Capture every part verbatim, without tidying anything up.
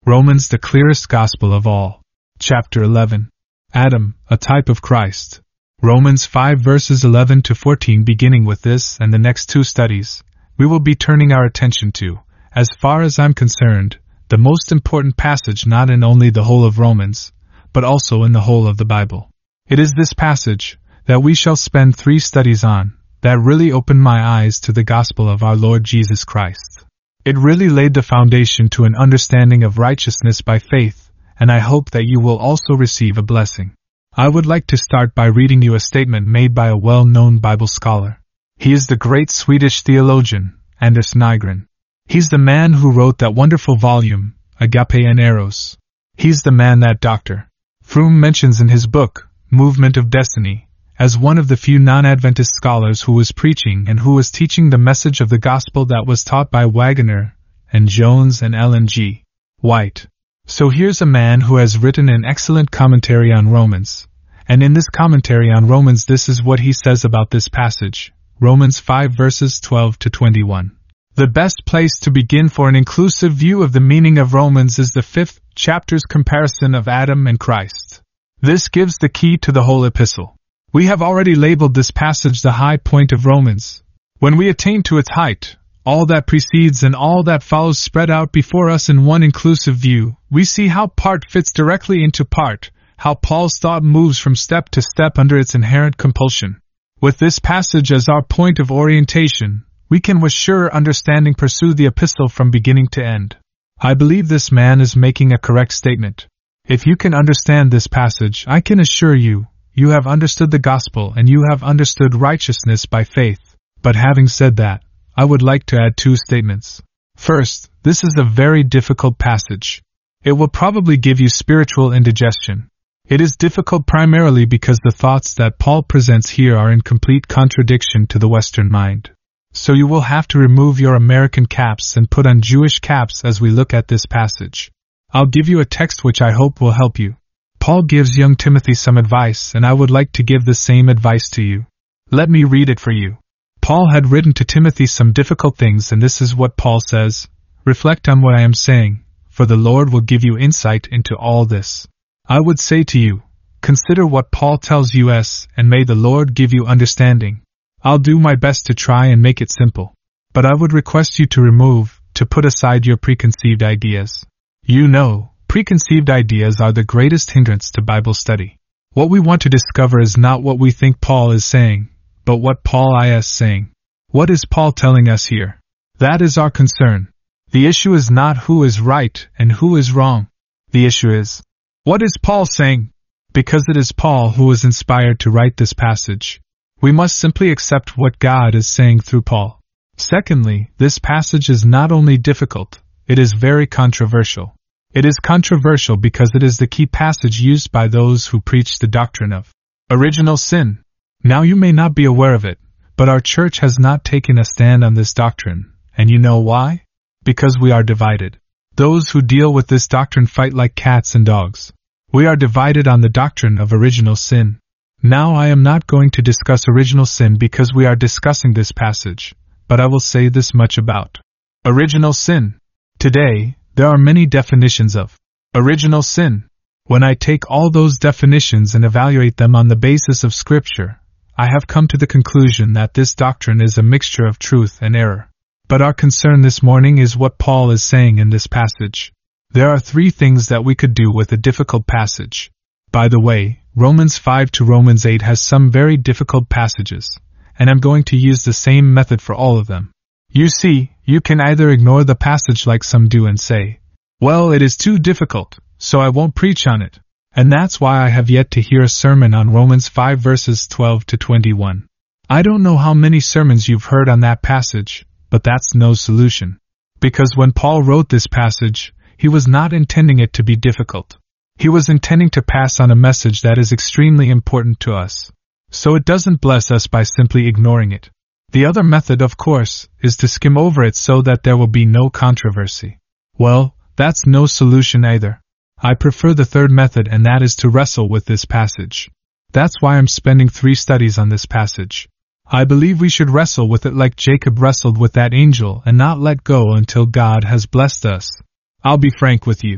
Romans, the clearest gospel of all. Chapter eleven. Adam, a type of Christ. Romans five verses eleven to fourteen. Beginning with this and the next two studies, we will be turning our attention to, as far as I'm concerned, the most important passage not in only the whole of Romans, but also in the whole of the Bible. It is this passage that we shall spend three studies on, that really opened my eyes to the gospel of our Lord Jesus Christ. It really laid the foundation to an understanding of righteousness by faith, and I hope that you will also receive a blessing. I would like to start by reading you a statement made by a well-known Bible scholar. He is the great Swedish theologian, Anders Nygren. He's the man who wrote that wonderful volume, Agape and Eros. He's the man that Doctor Froome mentions in his book, Movement of Destiny, as one of the few non-Adventist scholars who was preaching and who was teaching the message of the gospel that was taught by Waggoner, and Jones and Ellen G. White. So here's a man who has written an excellent commentary on Romans. And in this commentary on Romans, this is what he says about this passage, Romans five verses twelve to twenty-one. The best place to begin for an inclusive view of the meaning of Romans is the fifth chapter's comparison of Adam and Christ. This gives the key to the whole epistle. We have already labeled this passage the high point of Romans. When we attain to its height, all that precedes and all that follows spread out before us in one inclusive view. We see how part fits directly into part, how Paul's thought moves from step to step under its inherent compulsion. With this passage as our point of orientation, we can with sure understanding pursue the epistle from beginning to end. I believe this man is making a correct statement. If you can understand this passage, I can assure you, you have understood the gospel and you have understood righteousness by faith. But having said that, I would like to add two statements. First, this is a very difficult passage. It will probably give you spiritual indigestion. It is difficult primarily because the thoughts that Paul presents here are in complete contradiction to the Western mind. So you will have to remove your American caps and put on Jewish caps as we look at this passage. I'll give you a text which I hope will help you. Paul gives young Timothy some advice, and I would like to give the same advice to you. Let me read it for you. Paul had written to Timothy some difficult things, and this is what Paul says. Reflect on what I am saying, for the Lord will give you insight into all this. I would say to you, consider what Paul tells us, and may the Lord give you understanding. I'll do my best to try and make it simple. But I would request you to remove, to put aside your preconceived ideas. You know, preconceived ideas are the greatest hindrance to Bible study. What we want to discover is not what we think Paul is saying, but what Paul is saying. What is Paul telling us here? That is our concern. The issue is not who is right and who is wrong. The issue is, what is Paul saying? Because it is Paul who was inspired to write this passage. We must simply accept what God is saying through Paul. Secondly, this passage is not only difficult, it is very controversial. It is controversial because it is the key passage used by those who preach the doctrine of original sin. Now you may not be aware of it, but our church has not taken a stand on this doctrine, and you know why? Because we are divided. Those who deal with this doctrine fight like cats and dogs. We are divided on the doctrine of original sin. Now I am not going to discuss original sin because we are discussing this passage, but I will say this much about original sin. Today, there are many definitions of original sin. When I take all those definitions and evaluate them on the basis of Scripture, I have come to the conclusion that this doctrine is a mixture of truth and error. But our concern this morning is what Paul is saying in this passage. There are three things that we could do with a difficult passage. By the way, Romans five to Romans eight has some very difficult passages, and I'm going to use the same method for all of them. You see, you can either ignore the passage like some do and say, well, it is too difficult, so I won't preach on it. And that's why I have yet to hear a sermon on Romans five verses twelve to twenty-one. I don't know how many sermons you've heard on that passage, but that's no solution. Because when Paul wrote this passage, he was not intending it to be difficult. He was intending to pass on a message that is extremely important to us. So it doesn't bless us by simply ignoring it. The other method, of course, is to skim over it so that there will be no controversy. Well, that's no solution either. I prefer the third method, and that is to wrestle with this passage. That's why I'm spending three studies on this passage. I believe we should wrestle with it like Jacob wrestled with that angel and not let go until God has blessed us. I'll be frank with you.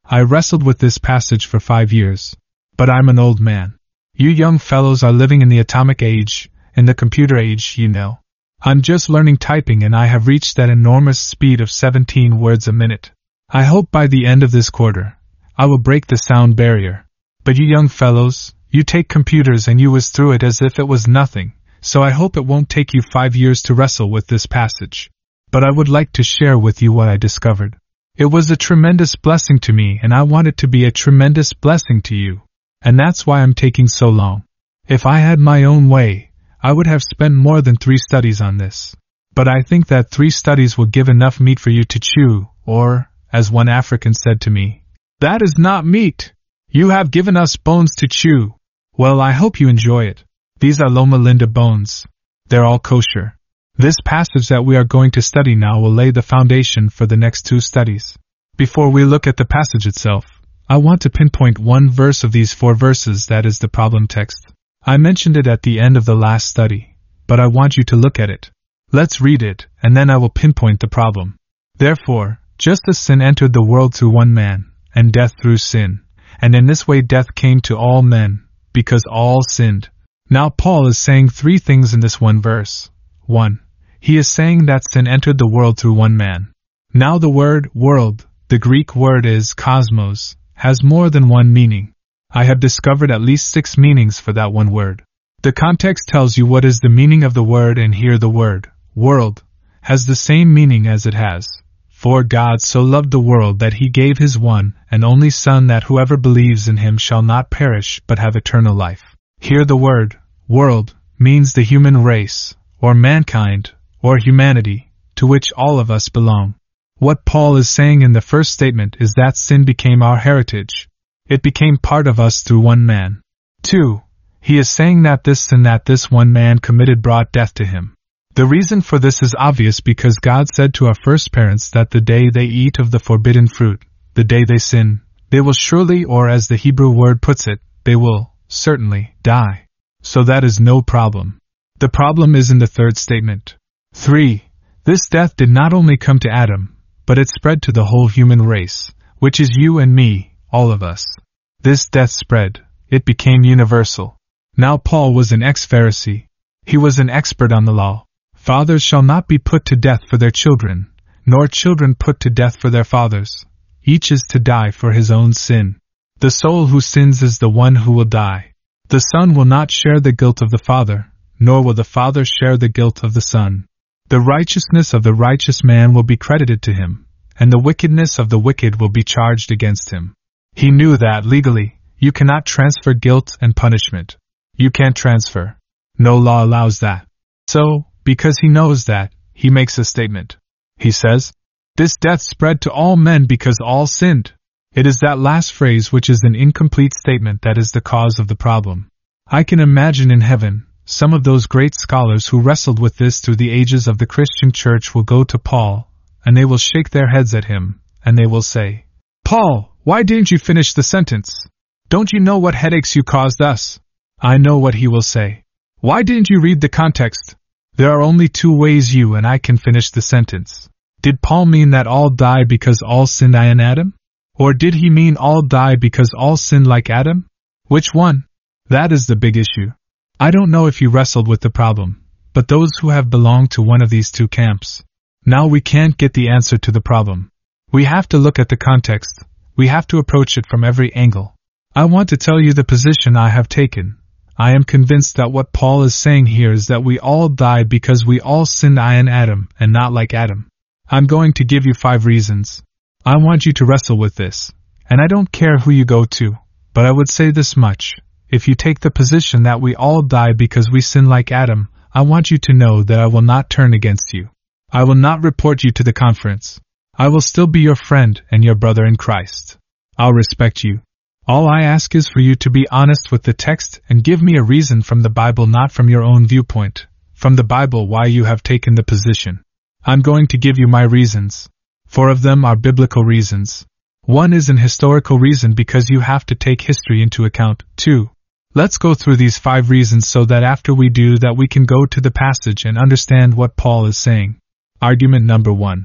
I wrestled with this passage for five years. But I'm an old man. You young fellows are living in the atomic age, in the computer age, you know. I'm just learning typing and I have reached that enormous speed of seventeen words a minute. I hope by the end of this quarter, I will break the sound barrier. But you young fellows, you take computers and you whiz through it as if it was nothing, so I hope it won't take you five years to wrestle with this passage. But I would like to share with you what I discovered. It was a tremendous blessing to me and I want it to be a tremendous blessing to you. And that's why I'm taking so long. If I had my own way, I would have spent more than three studies on this. But I think that three studies will give enough meat for you to chew, or, as one African said to me, "That is not meat. You have given us bones to chew." Well, I hope you enjoy it. These are Loma Linda bones. They're all kosher. This passage that we are going to study now will lay the foundation for the next two studies. Before we look at the passage itself, I want to pinpoint one verse of these four verses that is the problem text. I mentioned it at the end of the last study, but I want you to look at it. Let's read it, and then I will pinpoint the problem. Therefore, just as sin entered the world through one man, and death through sin, and in this way death came to all men, because all sinned. Now Paul is saying three things in this one verse. One, he is saying that sin entered the world through one man. Now the word world, the Greek word is cosmos, has more than one meaning. I have discovered at least six meanings for that one word. The context tells you what is the meaning of the word, and here the word, world, has the same meaning as it has. For God so loved the world that he gave his one and only Son, that whoever believes in him shall not perish but have eternal life. Here the word, world, means the human race, or mankind, or humanity, to which all of us belong. What Paul is saying in the first statement is that sin became our heritage. It became part of us through one man. Two, he is saying that this sin that this one man committed brought death to him. The reason for this is obvious, because God said to our first parents that the day they eat of the forbidden fruit, the day they sin, they will surely, or as the Hebrew word puts it, they will, certainly, die. So that is no problem. The problem is in the third statement. Three, this death did not only come to Adam, but it spread to the whole human race, which is you and me, all of us. This death spread, it became universal. Now Paul was an ex-Pharisee. He was an expert on the law. Fathers shall not be put to death for their children, nor children put to death for their fathers. Each is to die for his own sin. The soul who sins is the one who will die. The son will not share the guilt of the father, nor will the father share the guilt of the son. The righteousness of the righteous man will be credited to him, and the wickedness of the wicked will be charged against him. He knew that legally, you cannot transfer guilt and punishment. You can't transfer. No law allows that. So, because he knows that, he makes a statement. He says, "This death spread to all men because all sinned." It is that last phrase which is an incomplete statement that is the cause of the problem. I can imagine in heaven, some of those great scholars who wrestled with this through the ages of the Christian church will go to Paul, and they will shake their heads at him, and they will say, "Paul, why didn't you finish the sentence? Don't you know what headaches you caused us?" I know what he will say. "Why didn't you read the context?" There are only two ways you and I can finish the sentence. Did Paul mean that all die because all sinned I and Adam? Or did he mean all die because all sinned like Adam? Which one? That is the big issue. I don't know if you wrestled with the problem, but those who have belonged to one of these two camps. Now we can't get the answer to the problem. We have to look at the context. We have to approach it from every angle. I want to tell you the position I have taken. I am convinced that what Paul is saying here is that we all died because we all sinned I and Adam, and not like Adam. I'm going to give you five reasons. I want you to wrestle with this, and I don't care who you go to, but I would say this much. If you take the position that we all die because we sin like Adam, I want you to know that I will not turn against you. I will not report you to the conference. I will still be your friend and your brother in Christ. I'll respect you. All I ask is for you to be honest with the text and give me a reason from the Bible, not from your own viewpoint, from the Bible, why you have taken the position. I'm going to give you my reasons. Four of them are biblical reasons. One is an historical reason because you have to take history into account. Two, let's go through these five reasons so that after we do that we can go to the passage and understand what Paul is saying. Argument number one.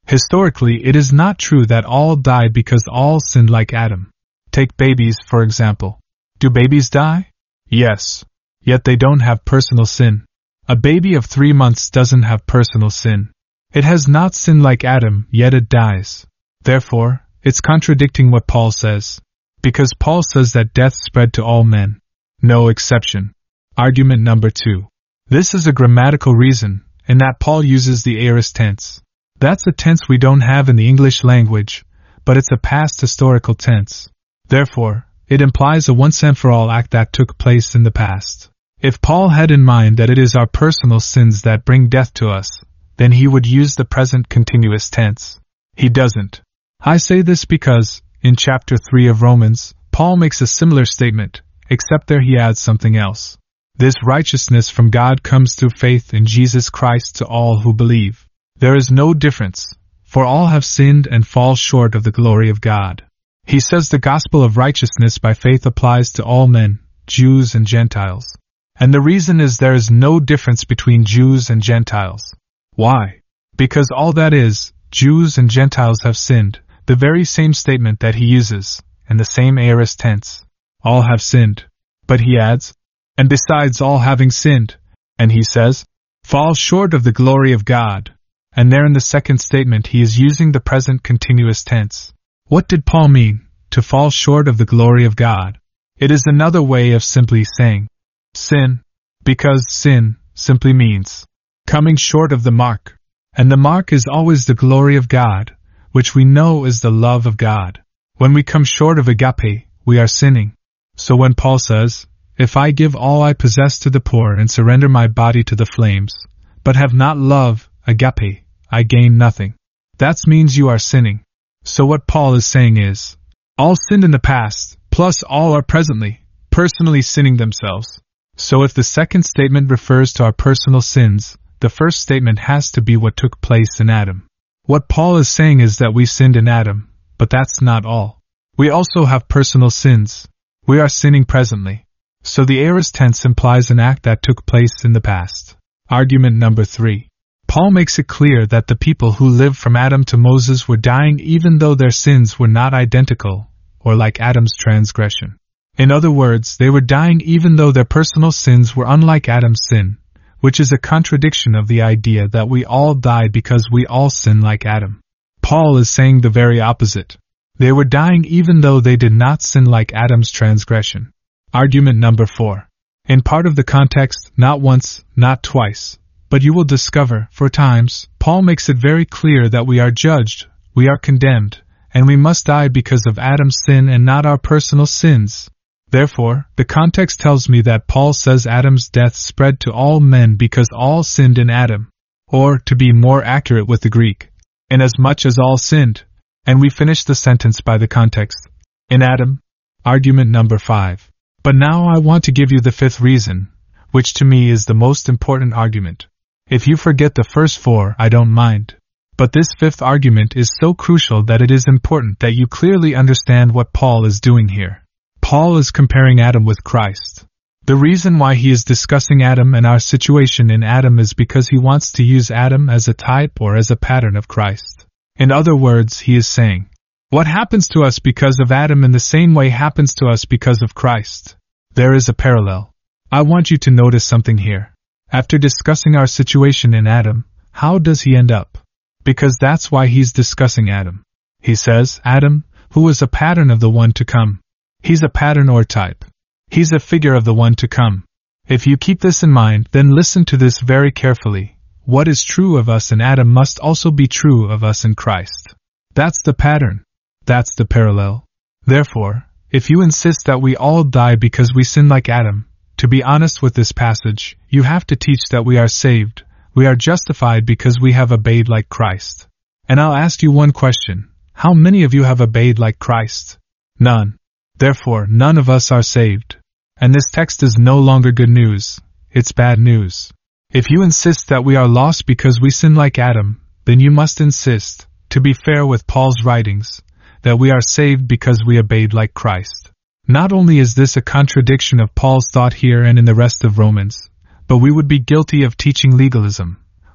Historically, it is not true that all died because all sinned like Adam. Take babies, for example. Do babies die? Yes. Yet they don't have personal sin. A baby of three months doesn't have personal sin. It has not sinned like Adam, yet it dies. Therefore, it's contradicting what Paul says. Because Paul says that death spread to all men. No exception. Argument number two. This is a grammatical reason, in that Paul uses the aorist tense. That's a tense we don't have in the English language, but it's a past historical tense. Therefore, it implies a once-and-for-all act that took place in the past. If Paul had in mind that it is our personal sins that bring death to us, then he would use the present continuous tense. He doesn't. I say this because, in chapter three of Romans, Paul makes a similar statement, except there he adds something else. This righteousness from God comes through faith in Jesus Christ to all who believe. There is no difference, for all have sinned and fall short of the glory of God. He says the gospel of righteousness by faith applies to all men, Jews and Gentiles. And the reason is there is no difference between Jews and Gentiles. Why? Because all that is, Jews and Gentiles have sinned, the very same statement that he uses, and the same aorist tense. All have sinned. But he adds, and besides all having sinned, and he says, fall short of the glory of God. And there in the second statement he is using the present continuous tense. What did Paul mean, to fall short of the glory of God? It is another way of simply saying sin, because sin simply means coming short of the mark. And the mark is always the glory of God, which we know is the love of God. When we come short of agape, we are sinning. So when Paul says, if I give all I possess to the poor and surrender my body to the flames, but have not love, agape, I gain nothing. That means you are sinning. So what Paul is saying is, all sinned in the past, plus all are presently, personally sinning themselves. So if the second statement refers to our personal sins, the first statement has to be what took place in Adam. What Paul is saying is that we sinned in Adam, but that's not all. We also have personal sins. We are sinning presently. So the aorist tense implies an act that took place in the past. Argument number three. Paul makes it clear that the people who lived from Adam to Moses were dying even though their sins were not identical, or like Adam's transgression. In other words, they were dying even though their personal sins were unlike Adam's sin, which is a contradiction of the idea that we all died because we all sin like Adam. Paul is saying the very opposite. They were dying even though they did not sin like Adam's transgression. Argument number four. In part of the context, not once, not twice, but you will discover, four times, Paul makes it very clear that we are judged, we are condemned, and we must die because of Adam's sin and not our personal sins. Therefore, the context tells me that Paul says Adam's death spread to all men because all sinned in Adam. Or, to be more accurate with the Greek, inasmuch as all sinned. And we finish the sentence by the context. In Adam. Argument number five. But now I want to give you the fifth reason, which to me is the most important argument. If you forget the first four, I don't mind. But this fifth argument is so crucial that it is important that you clearly understand what Paul is doing here. Paul is comparing Adam with Christ. The reason why he is discussing Adam and our situation in Adam is because he wants to use Adam as a type or as a pattern of Christ. In other words, he is saying, what happens to us because of Adam in the same way happens to us because of Christ. There is a parallel. I want you to notice something here. After discussing our situation in Adam, how does he end up? Because that's why he's discussing Adam. He says, Adam, who is a pattern of the one to come. He's a pattern or type. He's a figure of the one to come. If you keep this in mind, then listen to this very carefully. What is true of us in Adam must also be true of us in Christ. That's the pattern. That's the parallel. Therefore, if you insist that we all die because we sin like Adam, to be honest with this passage, you have to teach that we are saved, we are justified because we have obeyed like Christ. And I'll ask you one question. How many of you have obeyed like Christ? None. Therefore, none of us are saved. And this text is no longer good news, it's bad news. If you insist that we are lost because we sin like Adam, then you must insist, to be fair with Paul's writings, that we are saved because we obeyed like Christ. Not only is this a contradiction of Paul's thought here and in the rest of Romans, but we would be guilty of teaching legalism,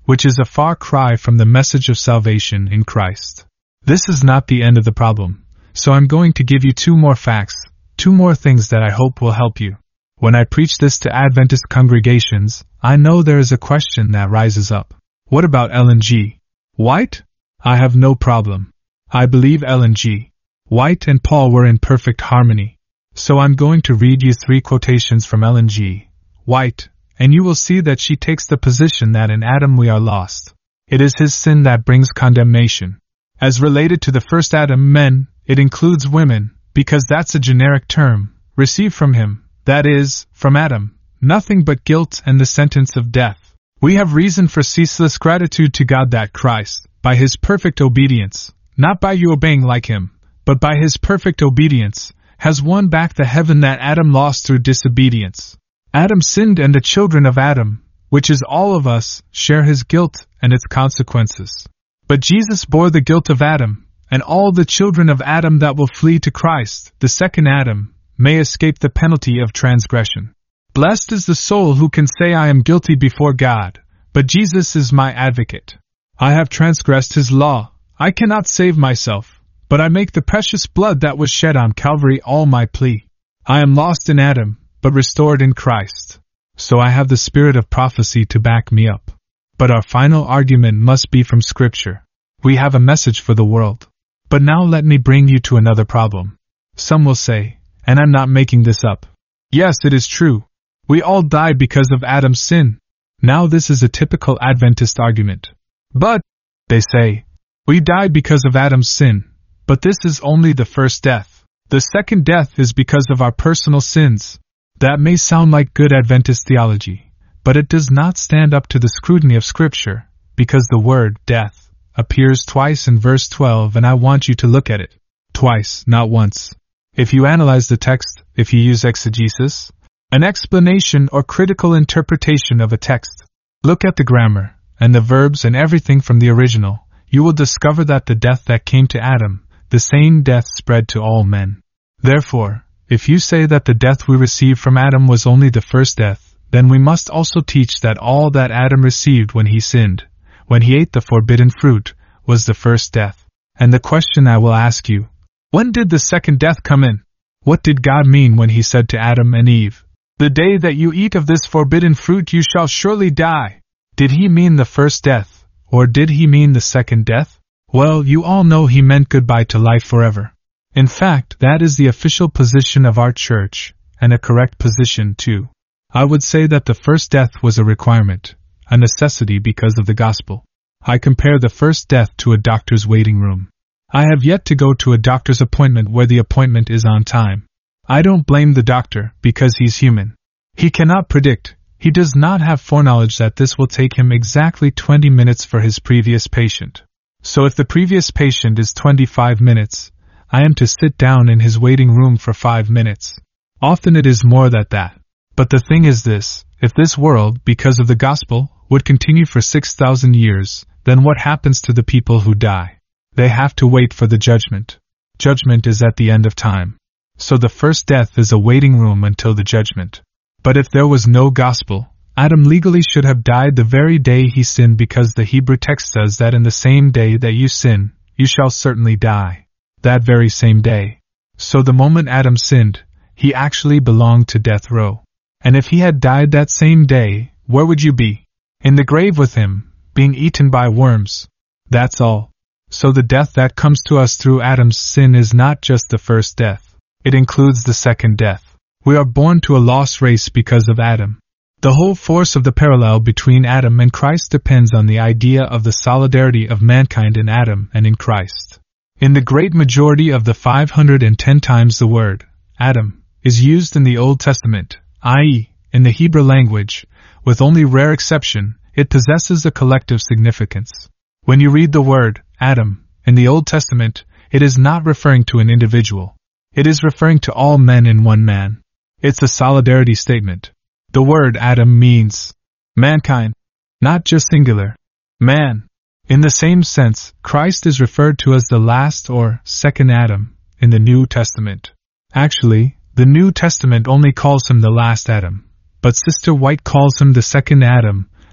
which is a far cry from the message of salvation in Christ. This is not the end of the problem, so I'm going to give you two more facts, two more things that I hope will help you. When I preach this to Adventist congregations, I know there is a question that rises up. What about Ellen G. White? I have no problem. I believe Ellen G. White and Paul were in perfect harmony. So I'm going to read you three quotations from Ellen G. White, and you will see that she takes the position that in Adam we are lost. It is his sin that brings condemnation. As related to the first Adam, men, it includes women, because that's a generic term, received from him, that is, from Adam, nothing but guilt and the sentence of death. We have reason for ceaseless gratitude to God that Christ, by his perfect obedience, not by you obeying like him, but by his perfect obedience, has won back the heaven that Adam lost through disobedience. Adam sinned, and the children of Adam, which is all of us, share his guilt and its consequences. But Jesus bore the guilt of Adam, and all the children of Adam that will flee to Christ, the second Adam, may escape the penalty of transgression. Blessed is the soul who can say, I am guilty before God, but Jesus is my advocate. I have transgressed his law, I cannot save myself, but I make the precious blood that was shed on Calvary all my plea. I am lost in Adam, but restored in Christ. So I have the spirit of prophecy to back me up. But our final argument must be from Scripture. We have a message for the world. But now let me bring you to another problem. Some will say, and I'm not making this up. Yes, it is true. We all died because of Adam's sin. Now this is a typical Adventist argument. But, they say, we died because of Adam's sin, but this is only the first death. The second death is because of our personal sins. That may sound like good Adventist theology, but it does not stand up to the scrutiny of Scripture, because the word death appears twice in verse twelve, and I want you to look at it. Twice, not once. If you analyze the text, if you use exegesis, an explanation or critical interpretation of a text, look at the grammar, and the verbs and everything from the original, you will discover that the death that came to Adam, the same death spread to all men. Therefore, if you say that the death we received from Adam was only the first death, then we must also teach that all that Adam received when he sinned, when he ate the forbidden fruit, was the first death. And the question I will ask you, when did the second death come in? What did God mean when he said to Adam and Eve, the day that you eat of this forbidden fruit you shall surely die? Did he mean the first death, or did he mean the second death? Well, you all know he meant goodbye to life forever. In fact, that is the official position of our church, and a correct position too. I would say that the first death was a requirement, a necessity because of the gospel. I compare the first death to a doctor's waiting room. I have yet to go to a doctor's appointment where the appointment is on time. I don't blame the doctor, because he's human. He cannot predict, he does not have foreknowledge that this will take him exactly twenty minutes for his previous patient. So if the previous patient is twenty-five minutes, I am to sit down in his waiting room for five minutes. Often it is more than that. But the thing is this, if this world, because of the gospel, would continue for six thousand years, then what happens to the people who die? They have to wait for the judgment. Judgment is at the end of time. So the first death is a waiting room until the judgment. But if there was no gospel, Adam legally should have died the very day he sinned, because the Hebrew text says that in the same day that you sin, you shall certainly die. That very same day. So the moment Adam sinned, he actually belonged to death row. And if he had died that same day, where would you be? In the grave with him, being eaten by worms. That's all. So the death that comes to us through Adam's sin is not just the first death. It includes the second death. We are born to a lost race because of Adam. The whole force of the parallel between Adam and Christ depends on the idea of the solidarity of mankind in Adam and in Christ. In the great majority of the five hundred ten times the word Adam is used in the Old Testament, that is, in the Hebrew language, with only rare exception, it possesses a collective significance. When you read the word Adam in the Old Testament, it is not referring to an individual. It is referring to all men in one man. It's a solidarity statement. The word Adam means mankind, not just singular, man. In the same sense, Christ is referred to as the last or second Adam in the New Testament. Actually, the New Testament only calls him the last Adam, but Sister White calls him the second Adam,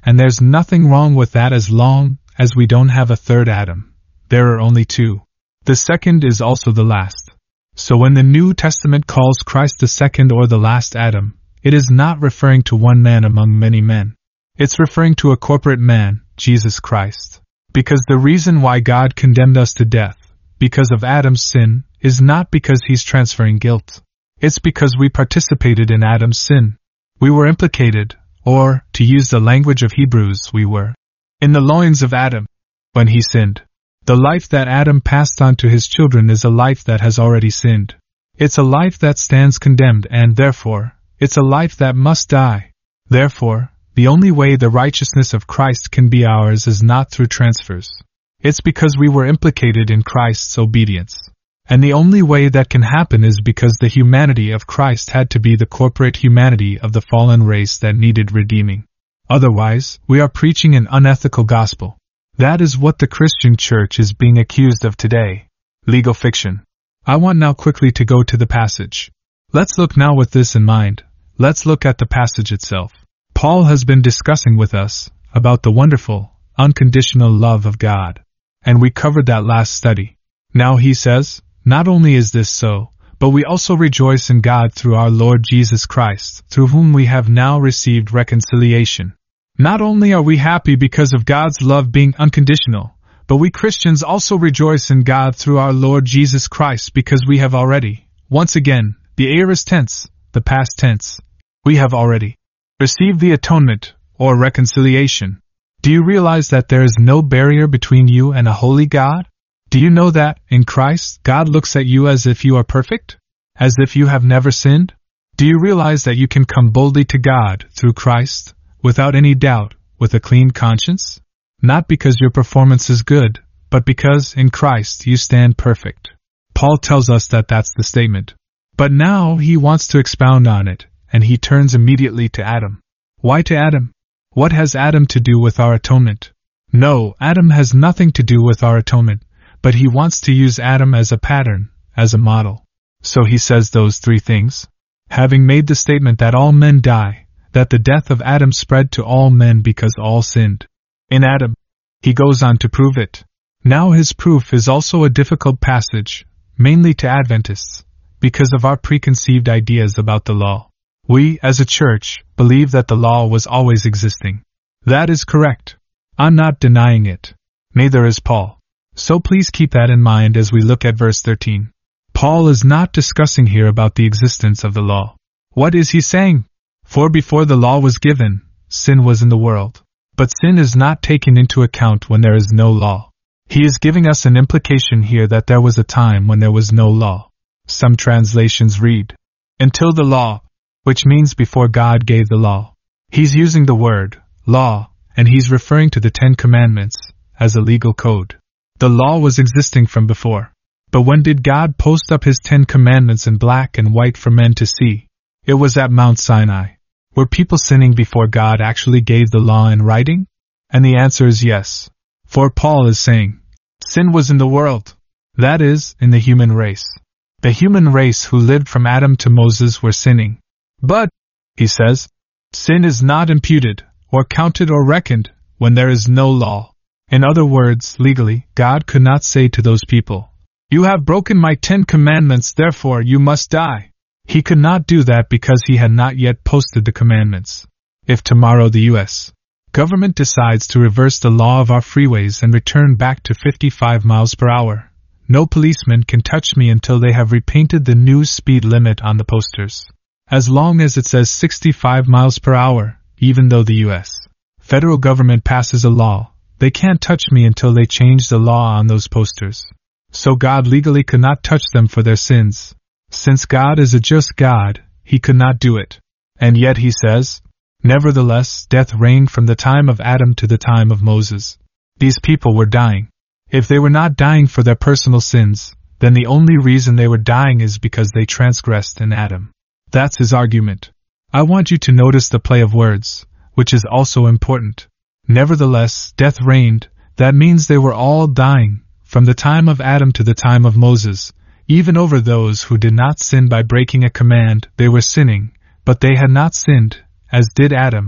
and there's nothing wrong with that as long as we don't have a third Adam. There are only two. The second is also the last. So when the New Testament calls Christ the second or the last Adam, it is not referring to one man among many men. It's referring to a corporate man, Jesus Christ. Because the reason why God condemned us to death, because of Adam's sin, is not because he's transferring guilt. It's because we participated in Adam's sin. We were implicated, or, to use the language of Hebrews, we were in the loins of Adam when he sinned. The life that Adam passed on to his children is a life that has already sinned. It's a life that stands condemned and, therefore, it's a life that must die. Therefore, the only way the righteousness of Christ can be ours is not through transfers. It's because we were implicated in Christ's obedience. And the only way that can happen is because the humanity of Christ had to be the corporate humanity of the fallen race that needed redeeming. Otherwise, we are preaching an unethical gospel. That is what the Christian church is being accused of today. Legal fiction. I want now quickly to go to the passage. Let's look now with this in mind. Let's look at the passage itself. Paul has been discussing with us about the wonderful, unconditional love of God. And we covered that last study. Now he says, not only is this so, but we also rejoice in God through our Lord Jesus Christ, through whom we have now received reconciliation. Not only are we happy because of God's love being unconditional, but we Christians also rejoice in God through our Lord Jesus Christ because we have already, once again, the aorist tense, the past tense, we have already received the atonement, or reconciliation. Do you realize that there is no barrier between you and a holy God? Do you know that, in Christ, God looks at you as if you are perfect? As if you have never sinned? Do you realize that you can come boldly to God through Christ, without any doubt, with a clean conscience? Not because your performance is good, but because, in Christ, you stand perfect. Paul tells us that that's the statement. But now he wants to expound on it, and he turns immediately to Adam. Why to Adam? What has Adam to do with our atonement? No, Adam has nothing to do with our atonement, but he wants to use Adam as a pattern, as a model. So he says those three things. Having made the statement that all men die, that the death of Adam spread to all men because all sinned in Adam, he goes on to prove it. Now his proof is also a difficult passage, mainly to Adventists, because of our preconceived ideas about the law. We, as a church, believe that the law was always existing. That is correct. I'm not denying it. Neither is Paul. So please keep that in mind as we look at verse thirteen. Paul is not discussing here about the existence of the law. What is he saying? For before the law was given, sin was in the world. But sin is not taken into account when there is no law. He is giving us an implication here that there was a time when there was no law. Some translations read, until the law, which means before God gave the law. He's using the word, law, and he's referring to the Ten Commandments, as a legal code. The law was existing from before. But when did God post up his Ten Commandments in black and white for men to see? It was at Mount Sinai. Were people sinning before God actually gave the law in writing? And the answer is yes. For Paul is saying, sin was in the world. That is, in the human race. The human race who lived from Adam to Moses were sinning. But, he says, sin is not imputed, or counted or reckoned, when there is no law. In other words, legally, God could not say to those people, you have broken my Ten Commandments, therefore you must die. He could not do that because he had not yet posted the commandments. If tomorrow the U S government decides to reverse the law of our freeways and return back to fifty-five miles per hour, no policeman can touch me until they have repainted the new speed limit on the posters. As long as it says sixty-five miles per hour, even though the U S federal government passes a law, they can't touch me until they change the law on those posters. So God legally could not touch them for their sins. Since God is a just God, he could not do it. And yet he says, nevertheless, death reigned from the time of Adam to the time of Moses. These people were dying. If they were not dying for their personal sins, then the only reason they were dying is because they transgressed in Adam. That's his argument. I want you to notice the play of words, which is also important. Nevertheless, death reigned, that means they were all dying, from the time of Adam to the time of Moses. Even over those who did not sin by breaking a command, they were sinning, but they had not sinned, as did Adam,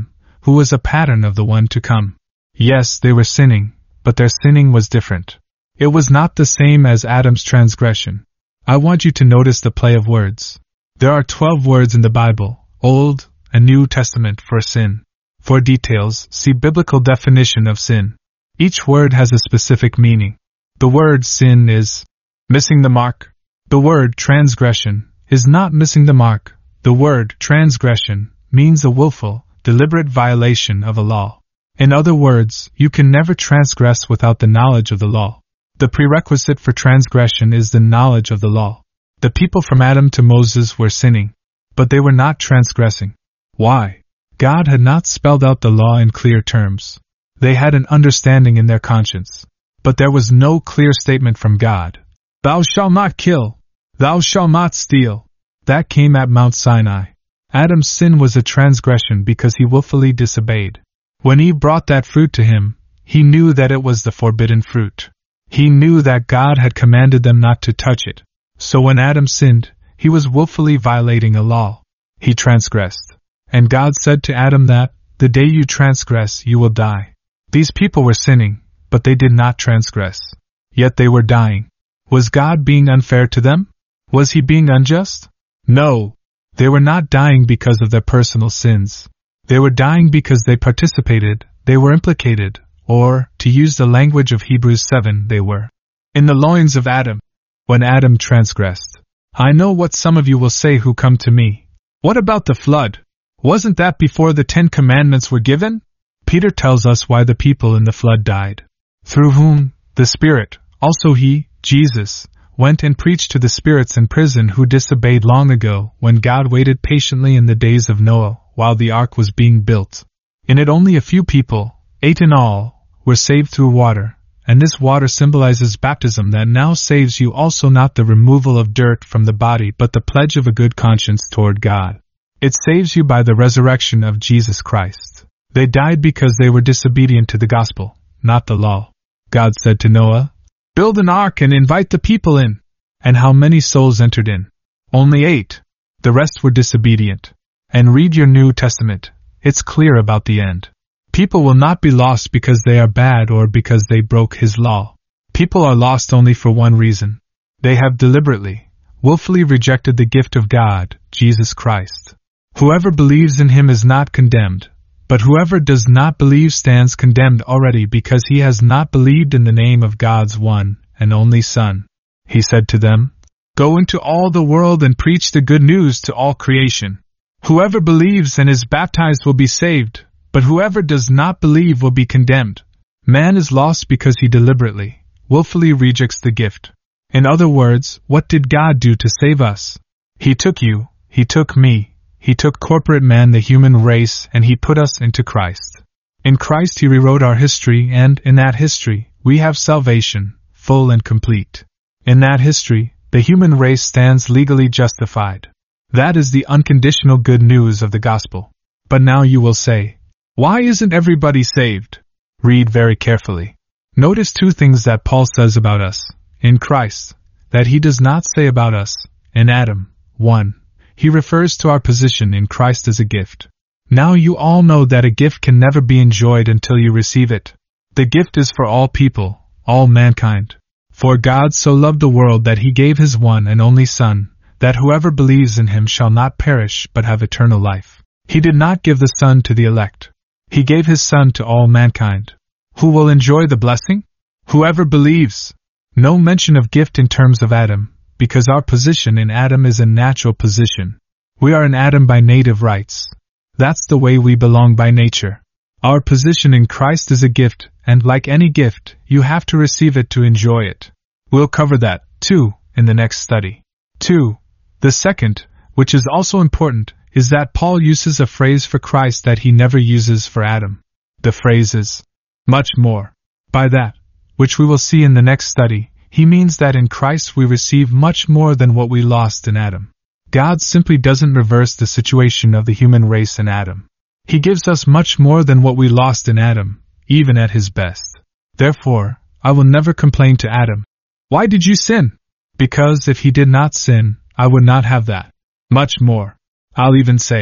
who was a pattern of the one to come. Yes, they were sinning, but their sinning was different. It was not the same as Adam's transgression. I want you to notice the play of words. There are twelve words in the Bible, Old and New Testament, for sin. For details, see biblical definition of sin. Each word has a specific meaning. The word sin is missing the mark. The word transgression is not missing the mark. The word transgression means a willful, deliberate violation of a law. In other words, you can never transgress without the knowledge of the law. The prerequisite for transgression is the knowledge of the law. The people from Adam to Moses were sinning, but they were not transgressing. Why? God had not spelled out the law in clear terms. They had an understanding in their conscience, but there was no clear statement from God. Thou shalt not kill. Thou shalt not steal. That came at Mount Sinai. Adam's sin was a transgression because he willfully disobeyed. When Eve brought that fruit to him, he knew that it was the forbidden fruit. He knew that God had commanded them not to touch it. So when Adam sinned, he was willfully violating a law. He transgressed. And God said to Adam that, the day you transgress, you will die. These people were sinning, but they did not transgress. Yet they were dying. Was God being unfair to them? Was he being unjust? No. They were not dying because of their personal sins. They were dying because they participated, they were implicated, or, to use the language of Hebrews seven, they were in the loins of Adam. When Adam transgressed. I know what some of you will say who come to me. What about the flood? Wasn't that before the Ten Commandments were given? Peter tells us why the people in the flood died. Through whom, the Spirit, also he, Jesus, went and preached to the spirits in prison who disobeyed long ago when God waited patiently in the days of Noah while the ark was being built. In it only a few people, eight in all, were saved through water, and this water symbolizes baptism that now saves you, also not the removal of dirt from the body but the pledge of a good conscience toward God. It saves you by the resurrection of Jesus Christ. They died because they were disobedient to the gospel, not the law. God said to Noah, "Build an ark and invite the people in." And how many souls entered in? Only eight. The rest were disobedient. And read your New Testament. It's clear about the end. People will not be lost because they are bad or because they broke His law. People are lost only for one reason. They have deliberately, willfully rejected the gift of God, Jesus Christ. Whoever believes in Him is not condemned, but whoever does not believe stands condemned already because he has not believed in the name of God's one and only Son. He said to them, "Go into all the world and preach the good news to all creation. Whoever believes and is baptized will be saved, but whoever does not believe will be condemned." Man is lost because he deliberately, willfully rejects the gift. In other words, what did God do to save us? He took you, He took me, He took corporate man, the human race, and He put us into Christ. In Christ He rewrote our history, and in that history, we have salvation, full and complete. In that history, the human race stands legally justified. That is the unconditional good news of the gospel. But now you will say, why isn't everybody saved? Read very carefully. Notice two things that Paul says about us, in Christ, that he does not say about us, in Adam. one. He refers to our position in Christ as a gift. Now you all know that a gift can never be enjoyed until you receive it. The gift is for all people, all mankind. For God so loved the world that He gave His one and only Son, that whoever believes in Him shall not perish but have eternal life. He did not give the Son to the elect. He gave His Son to all mankind. Who will enjoy the blessing? Whoever believes. No mention of gift in terms of Adam, because our position in Adam is a natural position. We are in Adam by native rights. That's the way we belong by nature. Our position in Christ is a gift, and like any gift, you have to receive it to enjoy it. We'll cover that, too, in the next study. two. The second, which is also important, is that Paul uses a phrase for Christ that he never uses for Adam. The phrase is, much more. By that, which we will see in the next study, he means that in Christ we receive much more than what we lost in Adam. God simply doesn't reverse the situation of the human race in Adam. He gives us much more than what we lost in Adam, even at his best. Therefore, I will never complain to Adam, "Why did you sin?" Because if he did not sin, I would not have that. Much more. I'll even say,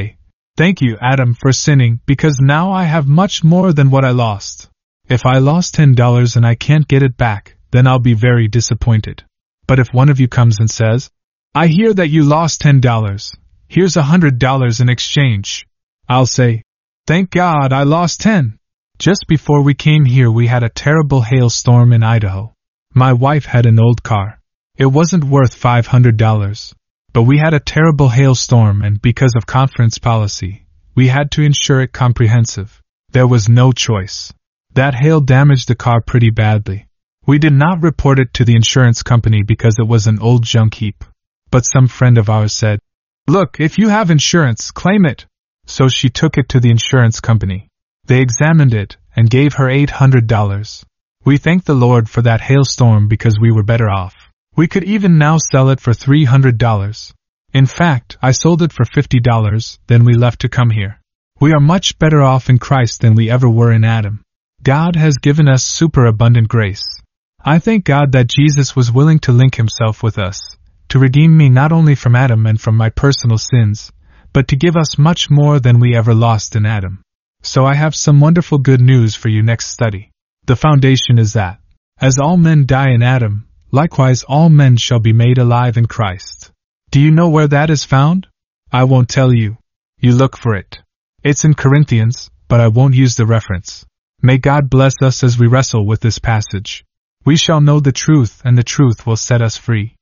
Thank you, Adam, for sinning, because now I have much more than what I lost. If I lost ten dollars and I can't get it back, then I'll be very disappointed. But if one of you comes and says, I hear that you lost ten dollars, here's a hundred dollars in exchange, I'll say, thank God I lost ten. Just before we came here we had a terrible hailstorm in Idaho. My wife had an old car. It wasn't worth five hundred dollars. But we had a terrible hailstorm and because of conference policy, we had to insure it comprehensive. There was no choice. That hail damaged the car pretty badly. We did not report it to the insurance company because it was an old junk heap. But some friend of ours said, look, if you have insurance, claim it. So she took it to the insurance company. They examined it and gave her eight hundred dollars. We thank the Lord for that hailstorm because we were better off. We could even now sell it for three hundred dollars. In fact, I sold it for fifty dollars, then we left to come here. We are much better off in Christ than we ever were in Adam. God has given us superabundant grace. I thank God that Jesus was willing to link himself with us, to redeem me not only from Adam and from my personal sins, but to give us much more than we ever lost in Adam. So I have some wonderful good news for you next study. The foundation is that, as all men die in Adam, likewise all men shall be made alive in Christ. Do you know where that is found? I won't tell you. You look for it. It's in Corinthians, but I won't use the reference. May God bless us as we wrestle with this passage. We shall know the truth and the truth will set us free.